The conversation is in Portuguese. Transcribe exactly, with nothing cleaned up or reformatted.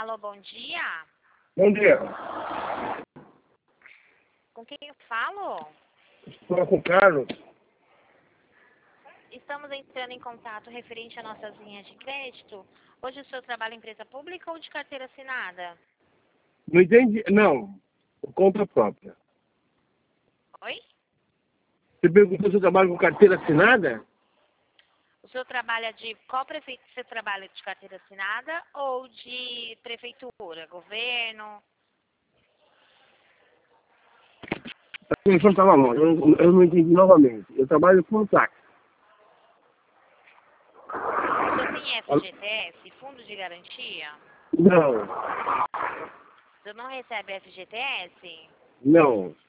Alô, bom dia. Bom dia. Com quem eu falo? Estou com o Carlos. Estamos entrando em contato referente a nossas linhas de crédito. Hoje o senhor trabalha em empresa pública ou de carteira assinada? Não entendi. Não. Por conta própria. Oi? Você perguntou se eu trabalho com carteira assinada? O senhor trabalha de qual prefeito? Você trabalha de carteira assinada ou de prefeitura, governo? A conexão estava longe. Eu, não- eu não entendi novamente. Eu trabalho com táxi. O senhor tem F G T S, Fundo de Garantia? Não. O senhor não recebe F G T S? Não.